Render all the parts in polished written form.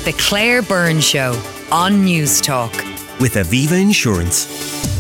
The Claire Byrne Show on News Talk. With Aviva Insurance.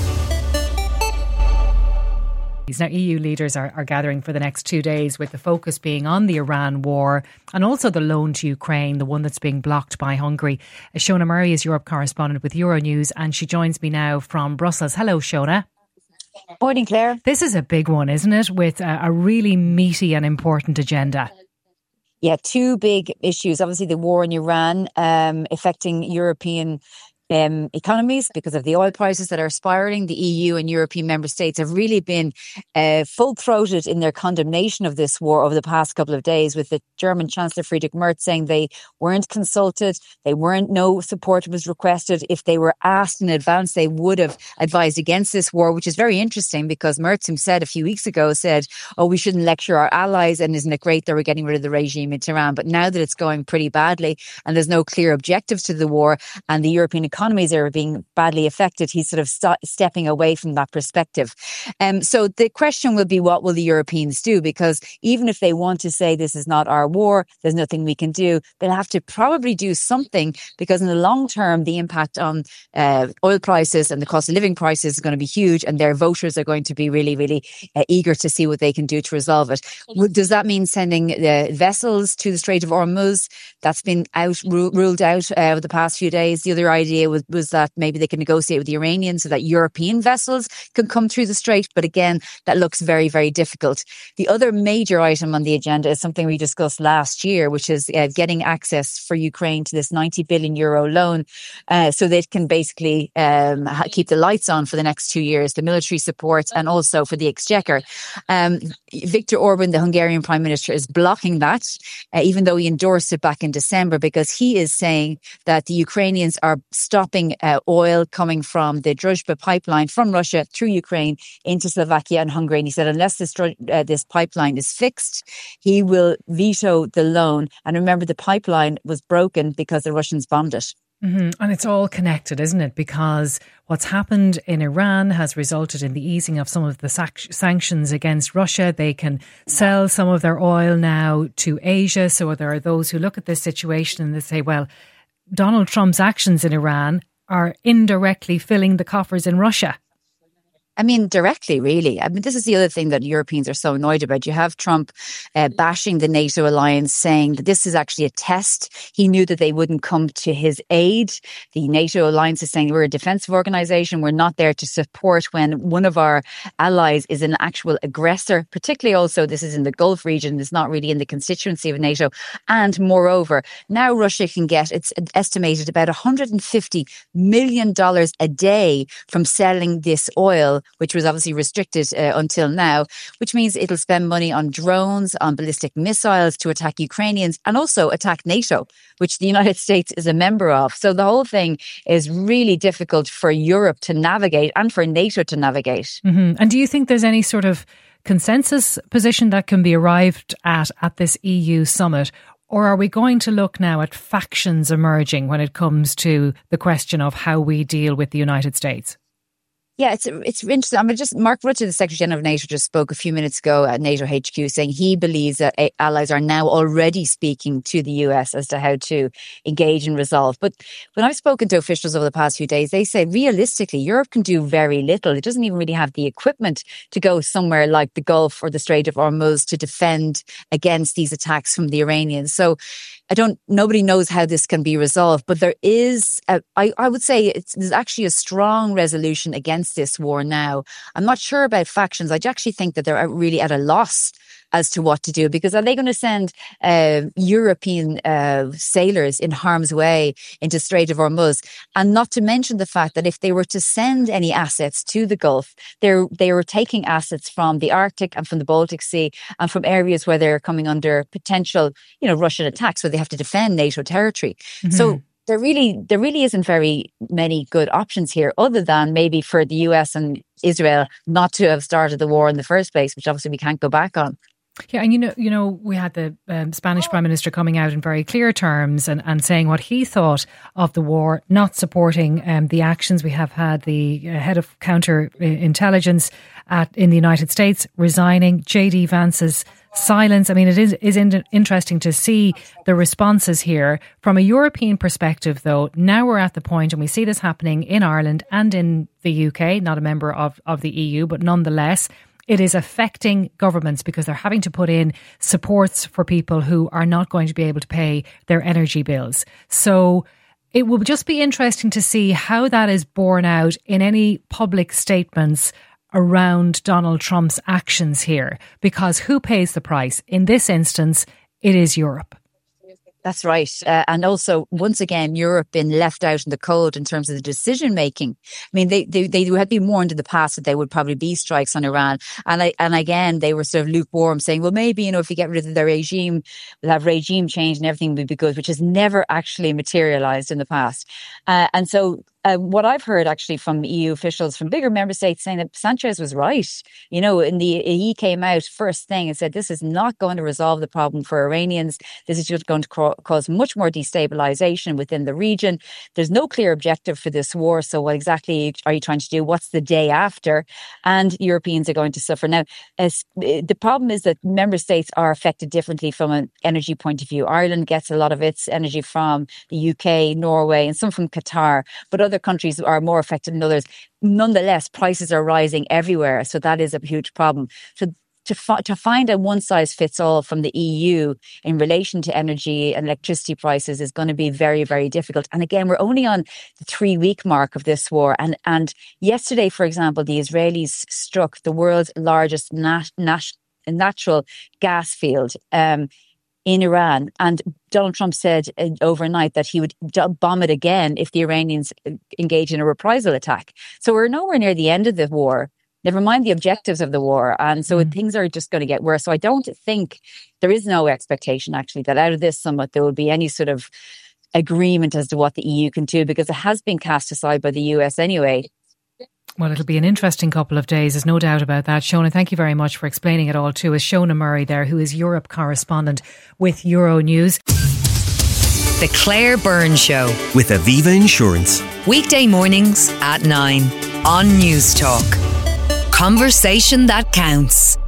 Now, EU leaders are gathering for the next 2 days, with the focus being on the Iran war and also the loan to Ukraine, the one that's being blocked by Hungary. Shona Murray is Europe correspondent with Euronews, and she joins me now from Brussels. Hello, Shona. Morning, Claire. This is a big one, isn't it? With a really meaty and important agenda. Yeah, two big issues. Obviously, the war in Iran affecting European economies because of the oil prices that are spiraling. The EU and European member states have really been full-throated in their condemnation of this war over the past couple of days, with the German Chancellor Friedrich Merz saying they weren't consulted, no support was requested. If they were asked in advance, they would have advised against this war, which is very interesting because Merz himself a few weeks ago said, we shouldn't lecture our allies, and isn't it great that we're getting rid of the regime in Tehran. But now that it's going pretty badly and there's no clear objectives to the war and the European economies are being badly affected, he's sort of stepping away from that perspective. So the question will be, what will the Europeans do? Because even if they want to say this is not our war, there's nothing we can do, they'll have to probably do something, because in the long term, the impact on oil prices and the cost of living prices is going to be huge, and their voters are going to be really, really eager to see what they can do to resolve it. Does that mean sending vessels to the Strait of Hormuz? That's been ruled out over the past few days. The other idea was that maybe they can negotiate with the Iranians so that European vessels can come through the strait. But again, that looks very, very difficult. The other major item on the agenda is something we discussed last year, which is getting access for Ukraine to this €90 billion loan so they can basically keep the lights on for the next 2 years, the military support and also for the exchequer. Viktor Orban, the Hungarian Prime Minister, is blocking that, even though he endorsed it back in December, because he is saying that the Ukrainians are stopping oil coming from the Druzhba pipeline from Russia through Ukraine into Slovakia and Hungary. And he said unless this pipeline is fixed, he will veto the loan. And remember, the pipeline was broken because the Russians bombed it. Mm-hmm. And it's all connected, isn't it? Because what's happened in Iran has resulted in the easing of some of the sanctions against Russia. They can sell some of their oil now to Asia. So there are those who look at this situation and they say, well, Donald Trump's actions in Iran are indirectly filling the coffers in Russia. I mean, directly, really. I mean, this is the other thing that Europeans are so annoyed about. You have Trump bashing the NATO alliance, saying that this is actually a test. He knew that they wouldn't come to his aid. The NATO alliance is saying we're a defensive organization. We're not there to support when one of our allies is an actual aggressor. Particularly also, this is in the Gulf region. It's not really in the constituency of NATO. And moreover, now Russia can get, it's estimated, about $150 million a day from selling this oil, which was obviously restricted until now, which means it'll spend money on drones, on ballistic missiles to attack Ukrainians and also attack NATO, which the United States is a member of. So the whole thing is really difficult for Europe to navigate and for NATO to navigate. Mm-hmm. And do you think there's any sort of consensus position that can be arrived at this EU summit? Or are we going to look now at factions emerging when it comes to the question of how we deal with the United States? Yeah, it's interesting. I mean, Mark Rutte, the Secretary General of NATO, just spoke a few minutes ago at NATO HQ, saying he believes that allies are now already speaking to the US as to how to engage and resolve. But when I've spoken to officials over the past few days, they say realistically, Europe can do very little. It doesn't even really have the equipment to go somewhere like the Gulf or the Strait of Hormuz to defend against these attacks from the Iranians. So nobody knows how this can be resolved, but there is, I would say there's actually a strong resolution against this war now. I'm not sure about factions. I actually think that they're really at a loss as to what to do, because are they going to send European sailors in harm's way into Strait of Hormuz? And not to mention the fact that if they were to send any assets to the Gulf, they were taking assets from the Arctic and from the Baltic Sea and from areas where they're coming under potential, Russian attacks, where they have to defend NATO territory. Mm-hmm. So there really isn't very many good options here, other than maybe for the US and Israel not to have started the war in the first place, which obviously we can't go back on. Yeah, and we had the Spanish Prime Minister coming out in very clear terms and saying what he thought of the war, not supporting the actions. We have had the head of counterintelligence in the United States resigning. J.D. Vance's silence. I mean, it is interesting to see the responses here. From a European perspective, though, now we're at the point, and we see this happening in Ireland and in the UK, not a member of the EU, but nonetheless, it is affecting governments because they're having to put in supports for people who are not going to be able to pay their energy bills. So it will just be interesting to see how that is borne out in any public statements around Donald Trump's actions here, because who pays the price? In this instance, it is Europe. That's right. And also, once again, Europe been left out in the cold in terms of the decision making. I mean, they had been warned in the past that there would probably be strikes on Iran. And again, they were sort of lukewarm, saying, well, maybe, if you get rid of their regime, we'll have regime change and everything will be good, which has never actually materialized in the past. And so what I've heard actually from EU officials from bigger member states saying that Sanchez was right. He came out first thing and said, this is not going to resolve the problem for Iranians. This is just going to cause much more destabilization within the region. There's no clear objective for this war. So what exactly are you trying to do? What's the day after? And Europeans are going to suffer. Now, the problem is that member states are affected differently from an energy point of view. Ireland gets a lot of its energy from the UK, Norway, and some from Qatar, but other countries are more affected than others. Nonetheless, prices are rising everywhere. So that is a huge problem. So to find a one-size-fits-all from the EU in relation to energy and electricity prices is going to be very, very difficult. And again, we're only on the 3-week mark of this war. And yesterday, for example, the Israelis struck the world's largest natural gas field in Iran. And Donald Trump said overnight that he would bomb it again if the Iranians engage in a reprisal attack. So we're nowhere near the end of the war. Never mind the objectives of the war. And so things are just going to get worse. So I don't think, there is no expectation actually that out of this summit there will be any sort of agreement as to what the EU can do, because it has been cast aside by the US anyway. Well, it'll be an interesting couple of days, there's no doubt about that. Shona, thank you very much for explaining it all to us. Shona Murray there, who is Europe correspondent with Euronews. The Claire Byrne Show. With Aviva Insurance. Weekday mornings at 9 on News Talk. Conversation that counts.